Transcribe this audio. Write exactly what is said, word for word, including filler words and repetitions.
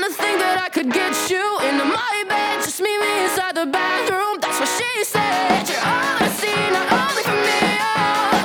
to think that I could get you into my bed. Just meet me inside the bathroom, that's what she said. You're all I see, not only for me, oh.